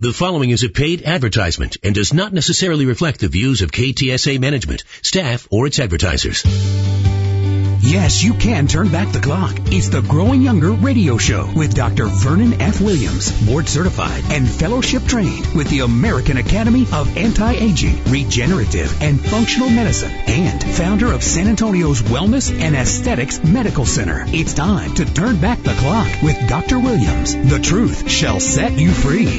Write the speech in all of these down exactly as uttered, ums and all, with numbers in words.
The following is a paid advertisement and does not necessarily reflect the views of K T S A management, staff, or its advertisers. Yes, you can turn back the clock. It's the Growing Younger radio show with Doctor Vernon F. Williams, board certified and fellowship trained with the American Academy of Anti-Aging, Regenerative, and Functional Medicine, and founder of San Antonio's Wellness and Aesthetics Medical Center. It's time to turn back the clock with Doctor Williams. The truth shall set you free.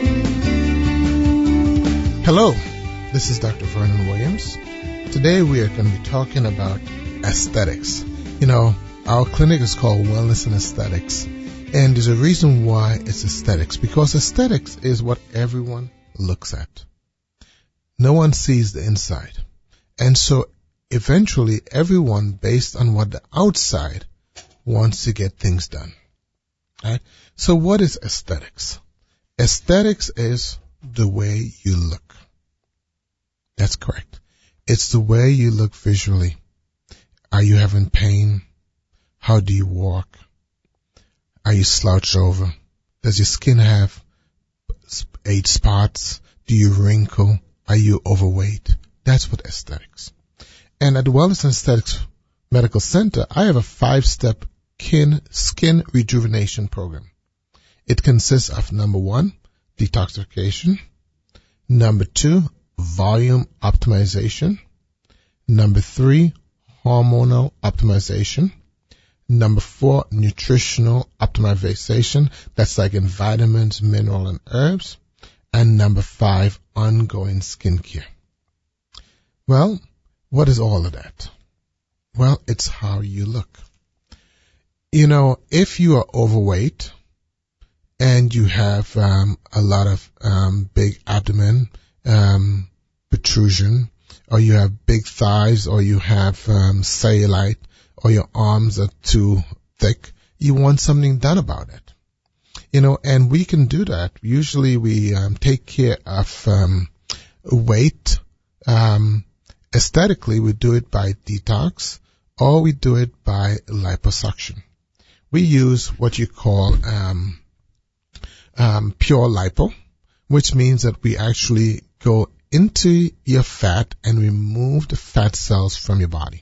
Hello, this is Doctor Vernon Williams. Today we are going to be talking about aesthetics. You know, our clinic is called Wellness and Aesthetics, and there's a reason why it's aesthetics, because aesthetics is what everyone looks at. No one sees the inside. And so eventually everyone, based on what the outside, wants to get things done. Right? So what is aesthetics? Aesthetics is the way you look. That's correct. It's the way you look visually. Are you having pain? How do you walk? Are you slouched over? Does your skin have age spots? Do you wrinkle? Are you overweight? That's what aesthetics. And at the Wellness and Aesthetics Medical Center, I have a five-step skin rejuvenation program. It consists of number one, detoxification. Number two, volume optimization. Number three, hormonal optimization. Number four, nutritional optimization. That's like in vitamins, mineral, and herbs. And number five, ongoing skincare. Well, what is all of that? Well, it's how you look. You know, if you are overweight and you have um, a lot of um, big abdomen, um, protrusion, or you have big thighs, or you have um, cellulite, or your arms are too thick, you want something done about it. You know, and we can do that. Usually we um, take care of um, weight. Um, aesthetically, we do it by detox, or we do it by liposuction. We use what you call um, um, pure lipo, which means that we actually go into your fat and remove the fat cells from your body.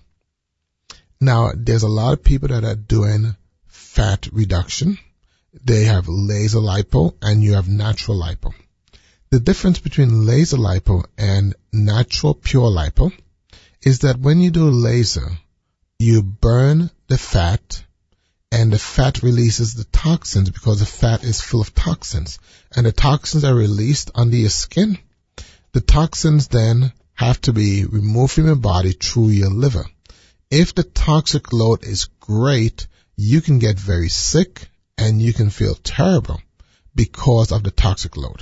Now, there's a lot of people that are doing fat reduction. They have laser lipo and you have natural lipo. The difference between laser lipo and natural pure lipo is that when you do laser, you burn the fat and the fat releases the toxins because the fat is full of toxins, and the toxins are released under your skin. The toxins then have to be removed from your body through your liver. If the toxic load is great, you can get very sick and you can feel terrible because of the toxic load.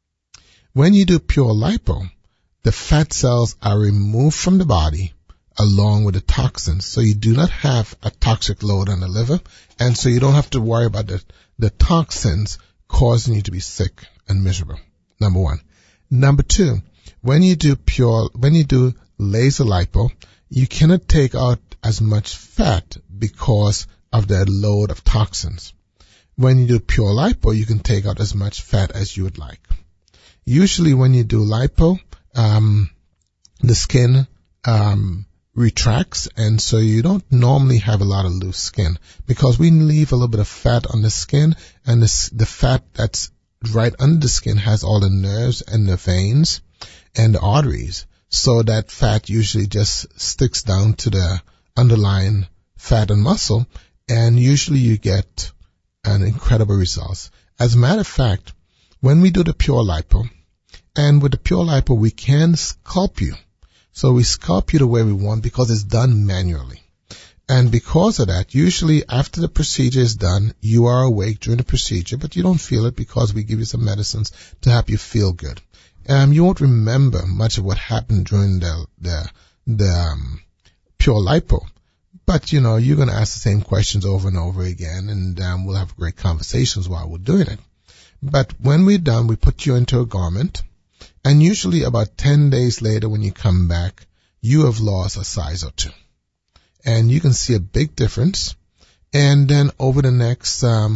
When you do pure lipo, the fat cells are removed from the body along with the toxins, so you do not have a toxic load on the liver, and so you don't have to worry about the, the toxins causing you to be sick and miserable. Number one. Number two, when you do pure, when you do laser lipo, you cannot take out as much fat because of the load of toxins. When you do pure lipo, you can take out as much fat as you would like. Usually when you do lipo, um, the skin, um, retracts, and so you don't normally have a lot of loose skin because we leave a little bit of fat on the skin, and the, the fat that's right under the skin has all the nerves and the veins and the arteries. So that fat usually just sticks down to the underlying fat and muscle, and usually you get an incredible results. As a matter of fact, when we do the pure lipo, and with the pure lipo, we can sculpt you. So we sculpt you the way we want because it's done manually. And because of that, usually after the procedure is done, you are awake during the procedure, but you don't feel it because we give you some medicines to help you feel good. Um, you won't remember much of what happened during the, the, the, um, pure lipo. But, you know, you're going to ask the same questions over and over again, and um, we'll have great conversations while we're doing it. But when we're done, we put you into a garment, and usually about ten days later when you come back, you have lost a size or two. And you can see a big difference. And then over the next um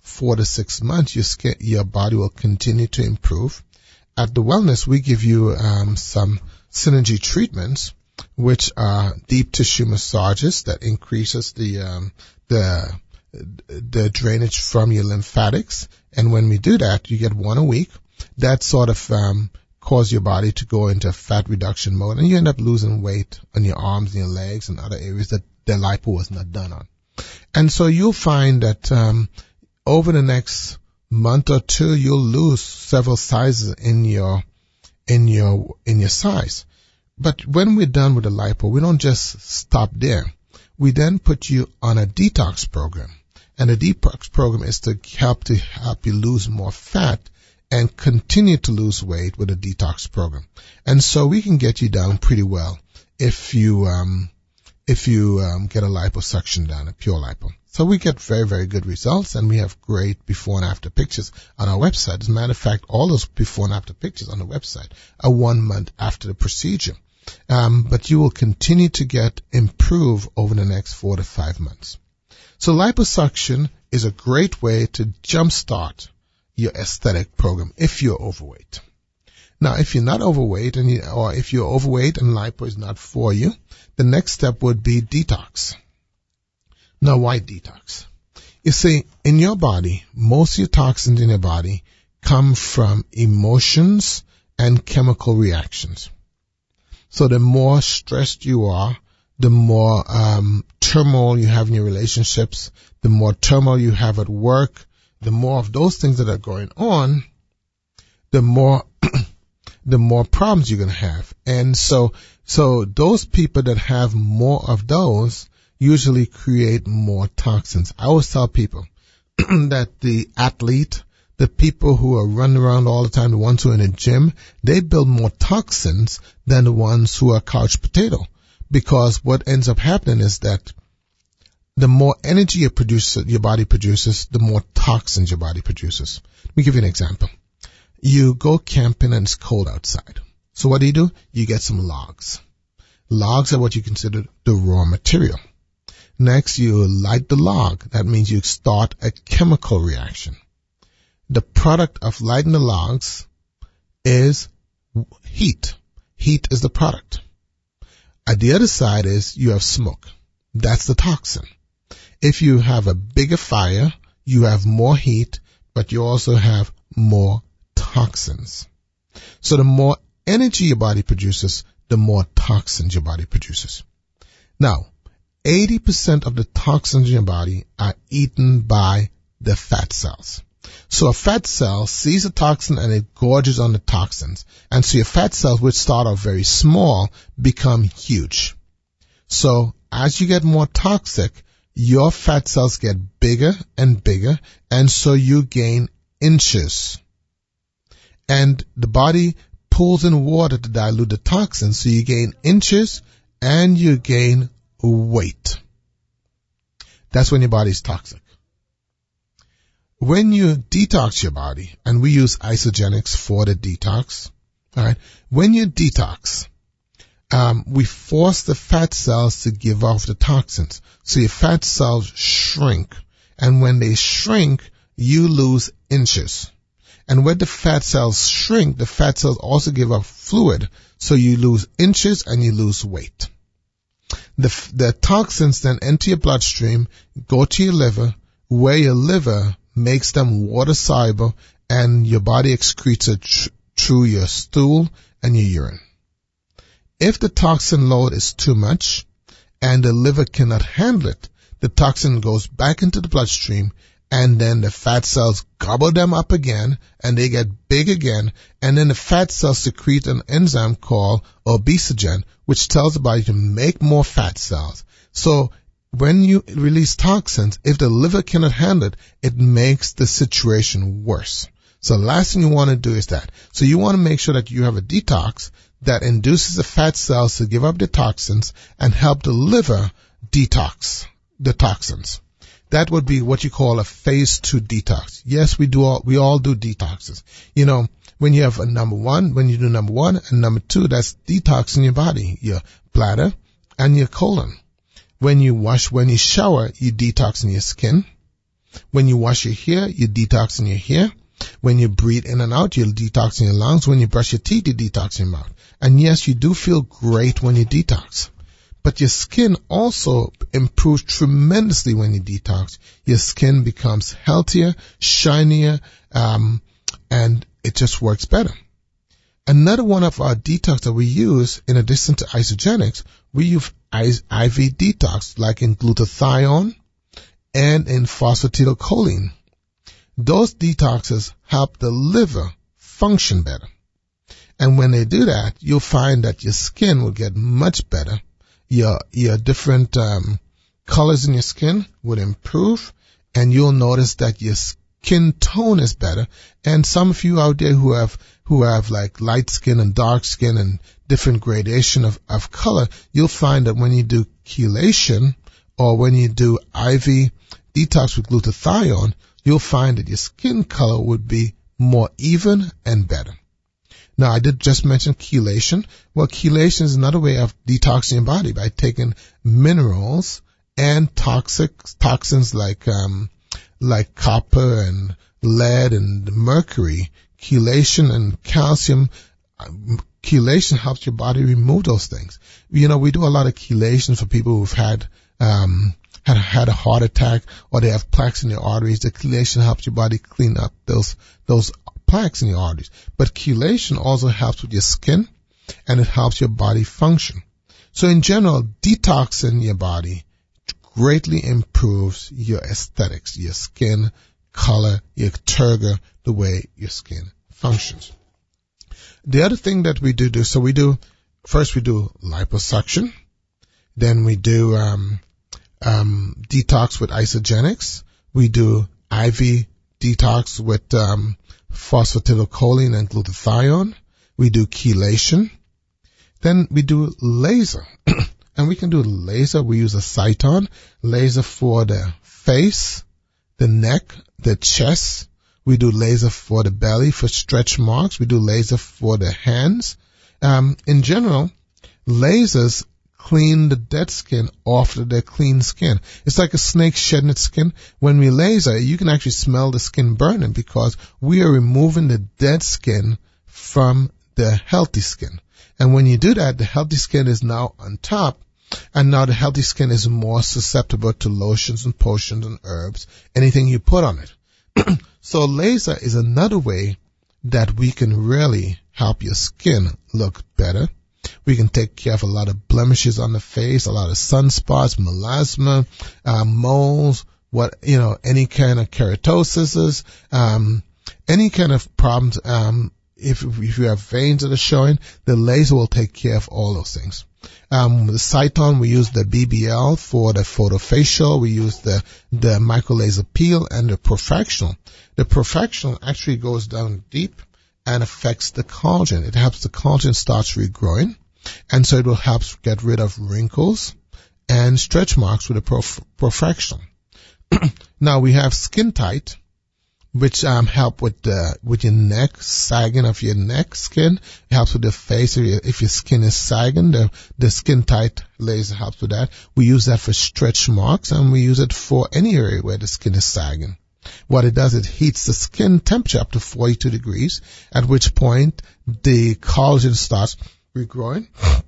four to six months, your skin, your body will continue to improve. At the Wellness, we give you um, some synergy treatments, which are deep tissue massages that increases the um, the the drainage from your lymphatics. And when we do that, you get one a week. That sort of um, cause your body to go into fat reduction mode, and you end up losing weight on your arms and your legs and other areas that the lipo was not done on. And so you'll find that um, over the next month or two, you'll lose several sizes in your in your in your size. But when we're done with the lipo, we don't just stop there. We then put you on a detox program, and the detox program is to help to help you lose more fat and continue to lose weight with a detox program. And so we can get you down pretty well if you um if you um, get a liposuction done, a pure lipo. So we get very, very good results, and we have great before and after pictures on our website. As a matter of fact, all those before and after pictures on the website are one month after the procedure. Um, but you will continue to get improve over the next four to five months. So liposuction is a great way to jumpstart your aesthetic program if you're overweight. Now, if you're not overweight, and you, or if you're overweight and lipo is not for you, the next step would be detox. Now, why detox? You see, in your body, most of your toxins in your body come from emotions and chemical reactions. So the more stressed you are, the more um, turmoil you have in your relationships, the more turmoil you have at work, the more of those things that are going on, the more the more problems you're going to have. And so, so those people that have more of those usually create more toxins. I always tell people that the athlete, the people who are running around all the time, the ones who are in the gym, they build more toxins than the ones who are couch potato. Because what ends up happening is that the more energy you produce, your body produces, the more toxins your body produces. Let me give you an example. You go camping and it's cold outside. So what do you do? You get some logs. Logs are what you consider the raw material. Next, you light the log. That means you start a chemical reaction. The product of lighting the logs is heat. Heat is the product. At the other side is you have smoke. That's the toxin. If you have a bigger fire, you have more heat, but you also have more toxins. So the more energy your body produces, the more toxins your body produces. Now, eighty percent of the toxins in your body are eaten by the fat cells. So a fat cell sees a toxin and it gorges on the toxins. And so your fat cells, which start off very small, become huge. So as you get more toxic, your fat cells get bigger and bigger, and so you gain inches. And the body pulls in water to dilute the toxins, so you gain inches and you gain weight. That's when your body is toxic. When you detox your body, and we use Isogenics for the detox, all right, when you detox, um, we force the fat cells to give off the toxins. So your fat cells shrink, and when they shrink, you lose inches. And when the fat cells shrink, the fat cells also give off fluid, so you lose inches and you lose weight. The, the toxins then enter your bloodstream, go to your liver, where your liver makes them water soluble, and your body excretes it tr- through your stool and your urine. If the toxin load is too much and the liver cannot handle it, the toxin goes back into the bloodstream, and then the fat cells gobble them up again, and they get big again, and then the fat cells secrete an enzyme called obesogen, which tells the body to make more fat cells. So when you release toxins, if the liver cannot handle it, it makes the situation worse. So the last thing you want to do is that. So you want to make sure that you have a detox that induces the fat cells to give up the toxins and help the liver detox the toxins. That would be what you call a phase two detox. Yes, we do all, we all do detoxes. You know, when you have a number one, when you do number one and number two, that's detoxing your body, your bladder and your colon. When you wash, when you shower, you detoxing your skin. When you wash your hair, you're detoxing your hair. When you breathe in and out, you're detoxing your lungs. When you brush your teeth, you're detoxing your mouth. And yes, you do feel great when you detox. But your skin also improves tremendously when you detox. Your skin becomes healthier, shinier, um, and it just works better. Another one of our detox that we use, in addition to Isagenix, we use I V detox, like in glutathione and in phosphatidylcholine. Those detoxes help the liver function better. And when they do that, you'll find that your skin will get much better. Your, your different, um, colors in your skin would improve, and you'll notice that your skin tone is better. And some of you out there who have, who have like light skin and dark skin and different gradation of, of color, you'll find that when you do chelation or when you do I V detox with glutathione, you'll find that your skin color would be more even and better. Now, I did just mention chelation. Well, chelation is another way of detoxing your body by taking minerals and toxic toxins like um like copper and lead and mercury. Chelation and calcium. Um, chelation helps your body remove those things. You know, we do a lot of chelation for people who've had um had had a heart attack or they have plaques in their arteries. The chelation helps your body clean up those those plaques in your arteries. But chelation also helps with your skin, and it helps your body function. So in general, detoxing your body greatly improves your aesthetics, your skin color, your turgor, the way your skin functions. The other thing that we do do, so we do, first we do liposuction, then we do um, um, detox with Isagenix, we do I V detox with um, phosphatidylcholine and glutathione. We do chelation. Then we do laser. And we can do laser. We use a Cyton. Laser for the face, the neck, the chest. We do laser for the belly, for stretch marks. We do laser for the hands. Um, in general, lasers clean the dead skin off of their clean skin. It's like a snake shedding its skin. When we laser, you can actually smell the skin burning because we are removing the dead skin from the healthy skin. And when you do that, the healthy skin is now on top, and now the healthy skin is more susceptible to lotions and potions and herbs, anything you put on it. So laser is another way that we can really help your skin look better. We can take care of a lot of blemishes on the face, a lot of sunspots, melasma, uh, moles, what, you know, any kind of keratosis, um, any kind of problems. Um, if, if you have veins that are showing, the laser will take care of all those things. Um, the Cyton, we use the B B L for the photofacial. We use the, the microlaser peel and the Profectional. The Profectional actually goes down deep and affects the collagen. It helps the collagen starts regrowing, and so it will help get rid of wrinkles and stretch marks with the prof- Profectional. Now we have Skin Tight, which um help with the with your neck, sagging of your neck skin. It helps with the face. If your, if your skin is sagging, the the Skin Tight laser helps with that. We use that for stretch marks, and we use it for any area where the skin is sagging. What it does, it heats the skin temperature up to forty-two degrees, at which point the collagen starts regrowing,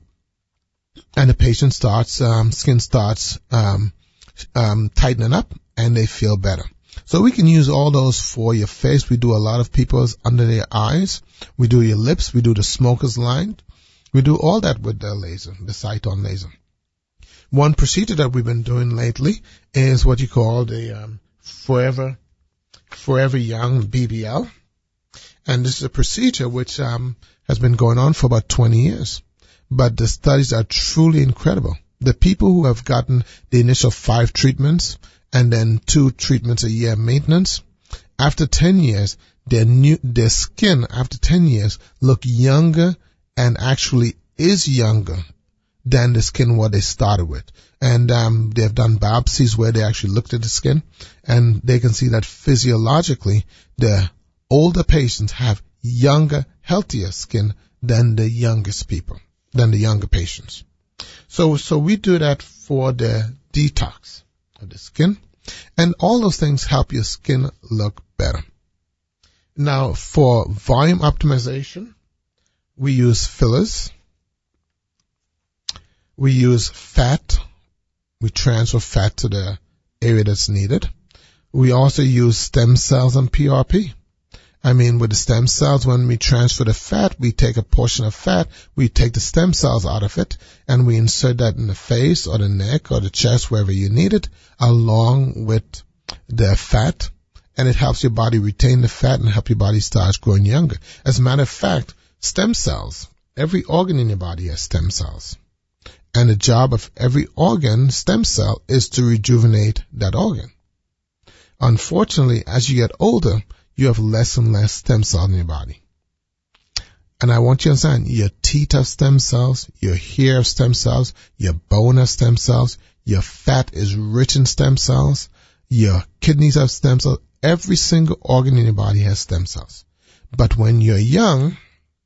and the patient starts, um, skin starts um, um, tightening up, and they feel better. So we can use all those for your face. We do a lot of people's under their eyes. We do your lips. We do the smoker's line. We do all that with the laser, the Cyton laser. One procedure that we've been doing lately is what you call the um, Forever Forever Young B B L. And this is a procedure which um, has been going on for about twenty years. But the studies are truly incredible. The people who have gotten the initial five treatments and then two treatments a year maintenance, after ten years, their new, their skin after ten years look younger and actually is younger than the skin what they started with. And um, they have done biopsies where they actually looked at the skin, and they can see that physiologically the older patients have younger, healthier skin than the youngest people, than the younger patients. So, so we do that for the detox of the skin. And all those things help your skin look better. Now, for volume optimization, we use fillers. We use fat. We transfer fat to the area that's needed. We also use stem cells and P R P. I mean, with the stem cells, when we transfer the fat, we take a portion of fat, we take the stem cells out of it, and we insert that in the face or the neck or the chest, wherever you need it, along with the fat. And it helps your body retain the fat and help your body start growing younger. As a matter of fact, stem cells, every organ in your body has stem cells. And the job of every organ, stem cell, is to rejuvenate that organ. Unfortunately, as you get older, you have less and less stem cells in your body. And I want you to understand, your teeth have stem cells, your hair have stem cells, your bone has stem cells, your fat is rich in stem cells, your kidneys have stem cells. Every single organ in your body has stem cells. But when you're young,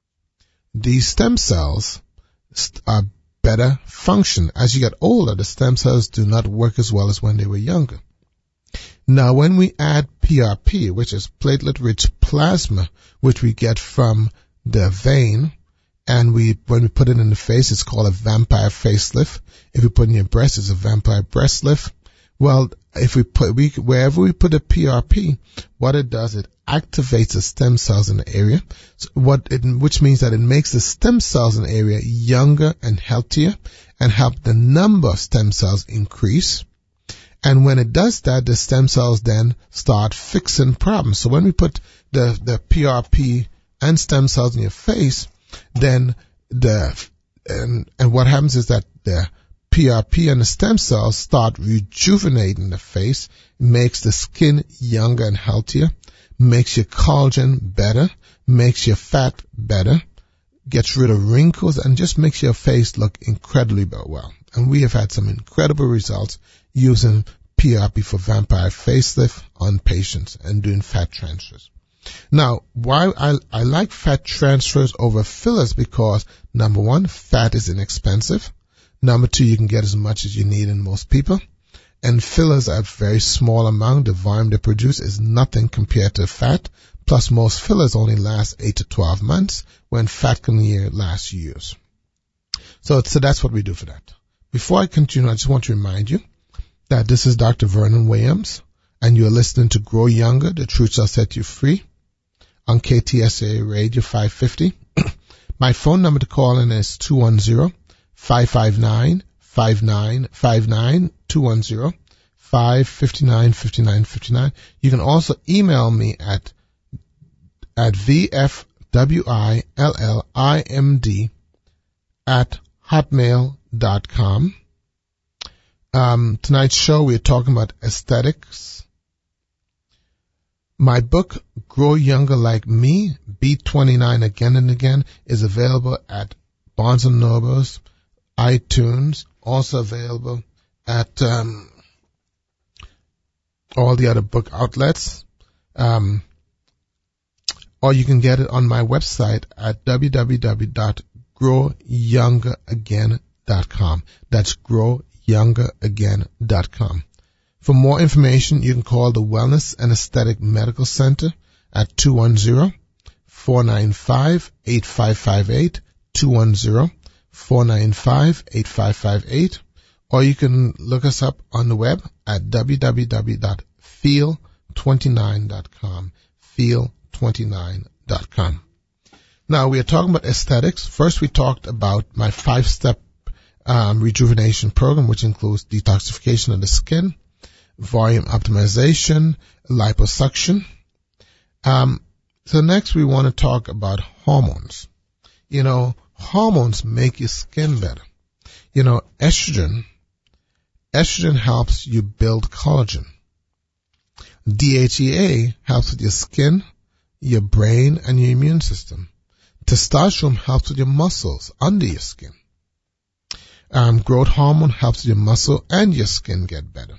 these stem cells are better function. As you get older, the stem cells do not work as well as when they were younger. Now, when we add P R P, which is platelet-rich plasma, which we get from the vein, and we, when we put it in the face, it's called a vampire facelift. If we put it in your breast, it's a vampire breast lift. Well, if we put, we, wherever we put a P R P, what it does, it activates the stem cells in the area, so what it, which means that it makes the stem cells in the area younger and healthier and help the number of stem cells increase. And when it does that, the stem cells then start fixing problems. So when we put the, the P R P and stem cells in your face, then the, and, and what happens is that the P R P and the stem cells start rejuvenating the face, makes the skin younger and healthier, makes your collagen better, makes your fat better, gets rid of wrinkles, and just makes your face look incredibly well. And we have had some incredible results using P R P for vampire facelift on patients and doing fat transfers. Now, why I, I like fat transfers over fillers because, number one, fat is inexpensive. Number two, you can get as much as you need in most people. And fillers are a very small amount. The volume they produce is nothing compared to fat. Plus, most fillers only last eight to twelve months, when fat can last years. So, so that's what we do for that. Before I continue, I just want to remind you that this is Doctor Vernon Williams, and you're listening to Grow Younger, The Truth Shall Set You Free, on K T S A Radio five fifty. My phone number to call in is two one zero, five five nine, five nine five nine, two one zero, five five nine, five nine five nine. You can also email me at at vfwillimd at hotmail dot com. Um, tonight's show, we're talking about aesthetics. My book, Grow Younger Like Me, Beat twenty-nine Again and Again, is available at Barnes and Noble's, iTunes, also available at um, all the other book outlets. Um, or you can get it on my website at w w w dot grow younger again dot com. That's grow younger again dot com. For more information, you can call the Wellness and Aesthetic Medical Center at two one zero, four nine five, eight five five eight, two one zero, four nine five, eight five five eight, or you can look us up on the web at w w w dot feel twenty-nine dot com, feel twenty-nine dot com. Now, we are talking about aesthetics. First, we talked about my five-step um, rejuvenation program, which includes detoxification of the skin, volume optimization, liposuction. Um, so next, we want to talk about hormones. You know, hormones make your skin better. You know, estrogen, estrogen helps you build collagen. D H E A helps with your skin, your brain, and your immune system. Testosterone helps with your muscles under your skin. Um, growth hormone helps your muscle and your skin get better.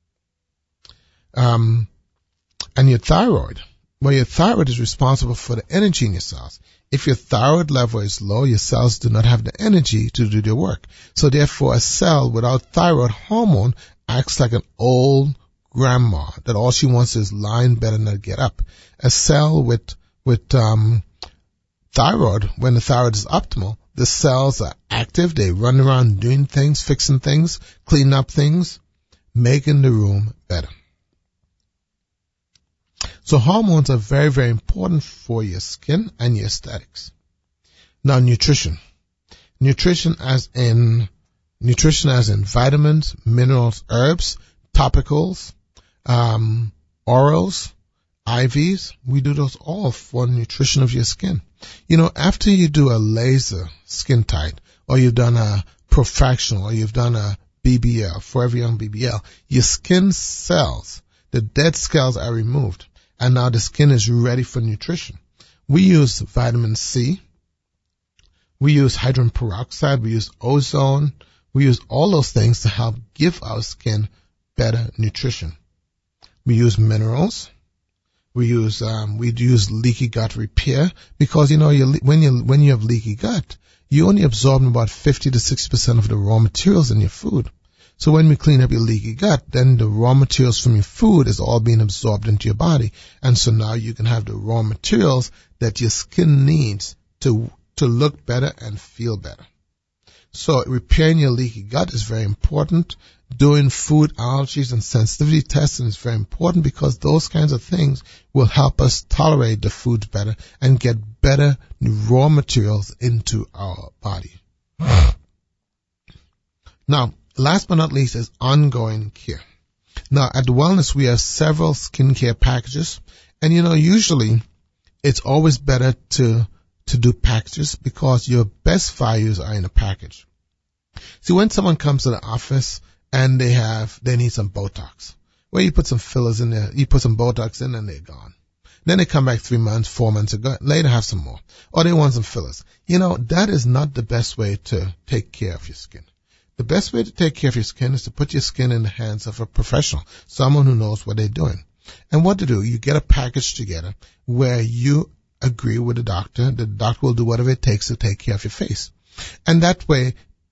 Um, and your thyroid. Well, your thyroid is responsible for the energy in your cells. If your thyroid level is low, your cells do not have the energy to do their work. So therefore, a cell without thyroid hormone acts like an old, grandma that all she wants is lie in bed and not get up. A cell with, with, um, thyroid, when the thyroid is optimal, the cells are active. They run around doing things, fixing things, cleaning up things, making the room better. So hormones are very, very important for your skin and your aesthetics. Now, nutrition. Nutrition as in, nutrition as in vitamins, minerals, herbs, topicals, um, orals, I Vs. We do those all for nutrition of your skin. You know, after you do a laser skin tight, or you've done a Profractional, or you've done a B B L, Forever Young B B L, your skin cells, the dead cells are removed, and now the skin is ready for nutrition. We use vitamin C, we use hydrogen peroxide, we use ozone, we use all those things to help give our skin better nutrition. We use minerals. We use um, we use leaky gut repair because you know you, when you when you have leaky gut, you only absorb about fifty to sixty percent of the raw materials in your food. So when we clean up your leaky gut, then the raw materials from your food is all being absorbed into your body, and so now you can have the raw materials that your skin needs to to look better and feel better. So repairing your leaky gut is very important. Doing food allergies and sensitivity testing is very important because those kinds of things will help us tolerate the foods better and get better raw materials into our body. Now, last but not least is ongoing care. Now, at the Wellness, we have several skincare packages, and you know, usually it's always better to to do packages because your best values are in a package. See, when someone comes to the office and they have, they need some Botox. Well, you put some fillers in there, you put some Botox in and they're gone. Then they come back three months, four months ago, later have some more. Or they want some fillers. You know, that is not the best way to take care of your skin. The best way to take care of your skin is to put your skin in the hands of a professional, someone who knows what they're doing. And what to do, you get a package together where you agree with the doctor. The doctor will do whatever it takes to take care of your face. And that way,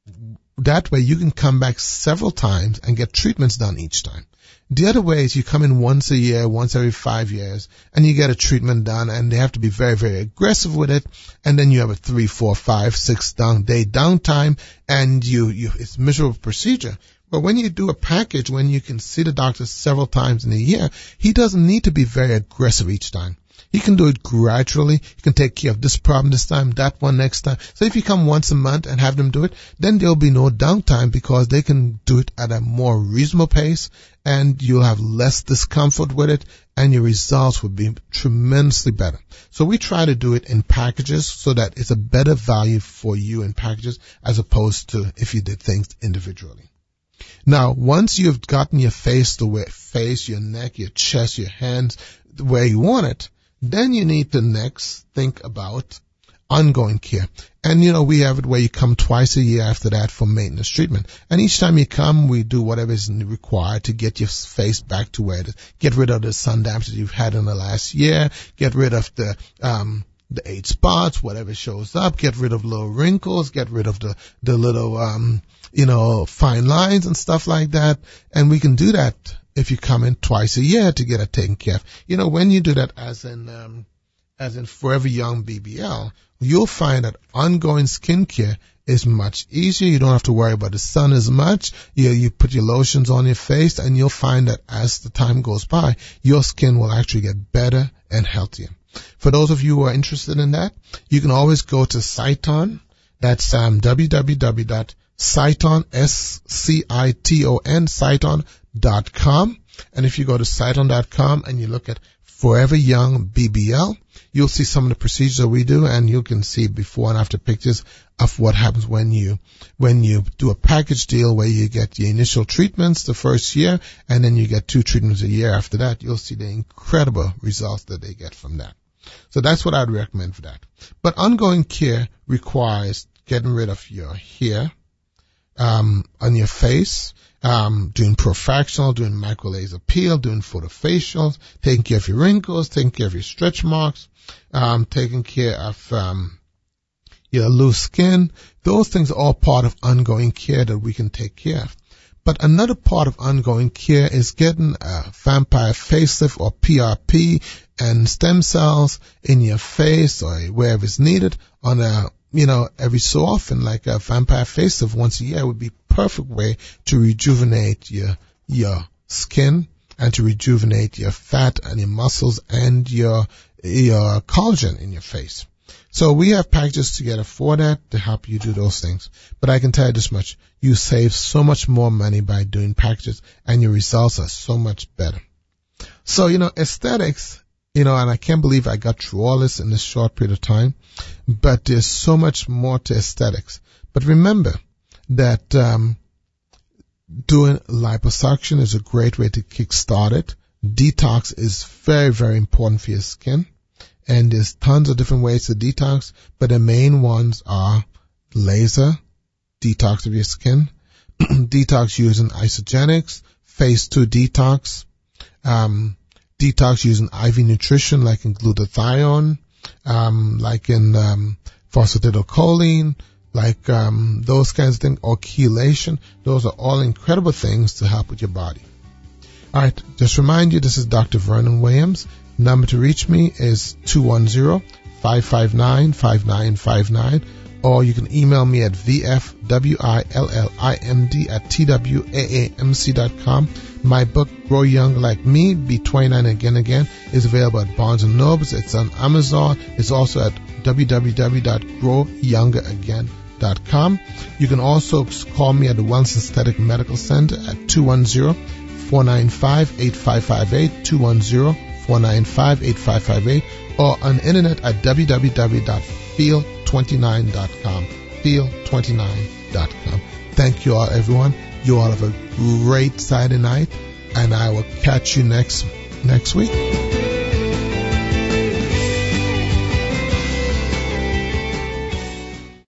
that way you can come back several times and get treatments done each time. The other way is you come in once a year, once every five years, and you get a treatment done, and they have to be very, very aggressive with it, and then you have a three, four, five, six down day downtime, and you, you, it's a miserable procedure. But when you do a package, when you can see the doctor several times in a year, he doesn't need to be very aggressive each time. He can do it gradually. He can take care of this problem this time, that one next time. So if you come once a month and have them do it, then there'll be no downtime because they can do it at a more reasonable pace and you'll have less discomfort with it and your results will be tremendously better. So we try to do it in packages so that it's a better value for you in packages as opposed to if you did things individually. Now, once you've gotten your face the way, face, your neck, your chest, your hands, the way you want it, then you need to next think about ongoing care. And, you know, we have it where you come twice a year after that for maintenance treatment. And each time you come, we do whatever is required to get your face back to where it is. Get rid of the sun damage that you've had in the last year. Get rid of the, um, the age spots, whatever shows up. Get rid of little wrinkles. Get rid of the, the little, um, you know, fine lines and stuff like that. And we can do that if you come in twice a year to get it taken care of. You know, when you do that as in, um, as in Forever Young B B L, you'll find that ongoing skincare is much easier. You don't have to worry about the sun as much. You, you put your lotions on your face and you'll find that as the time goes by, your skin will actually get better and healthier. For those of you who are interested in that, you can always go to Citon. That's, um, w w w dot citon, S C I T O N, citon dot com. And if you go to citon dot com and you look at Forever Young B B L, you'll see some of the procedures that we do, and you can see before and after pictures of what happens when you when you do a package deal where you get your initial treatments the first year, and then you get two treatments a year after that. You'll see the incredible results that they get from that. So that's what I'd recommend for that. But ongoing care requires getting rid of your hair um, on your face, Um, doing Profractional, doing micro laser peel, doing photofacials, taking care of your wrinkles, taking care of your stretch marks, um, taking care of, um, your loose skin. Those things are all part of ongoing care that we can take care of. But another part of ongoing care is getting a vampire facelift or P R P and stem cells in your face or wherever it's needed on a, you know, every so often, like a vampire facelift once a year would be a perfect way to rejuvenate your, your skin and to rejuvenate your fat and your muscles and your, your collagen in your face. So we have packages together for that to help you do those things. But I can tell you this much. You save so much more money by doing packages and your results are so much better. So, you know, aesthetics, you know, and I can't believe I got through all this in this short period of time, but there's so much more to aesthetics. But remember that, um, doing liposuction is a great way to kickstart it. Detox is very, very important for your skin. And there's tons of different ways to detox, but the main ones are laser, detox of your skin, detox using isogenics, phase two detox, um, detox using I V nutrition like in glutathione, um, like in um, phosphatidylcholine, like um, those kinds of things, or chelation. Those are all incredible things to help with your body. All right, just remind you, this is Doctor Vernon Williams. Number to reach me is two one zero, five five nine, five nine five nine, or you can email me at v f w i l l i m d at t w a a m c dot com. My book, Grow Young Like Me, Be twenty-nine Again Again, is available at Barnes and Nobles. It's on Amazon. It's also at w w w dot grow younger again dot com. You can also call me at the Wellness Aesthetic Medical Center at two one zero, four nine five, eight five five eight, two one zero, four nine five, eight five five eight, or on the internet at w w w dot feel twenty-nine dot com, feel twenty-nine dot com. Thank you all, everyone. You all have a great Saturday night, and I will catch you next next week.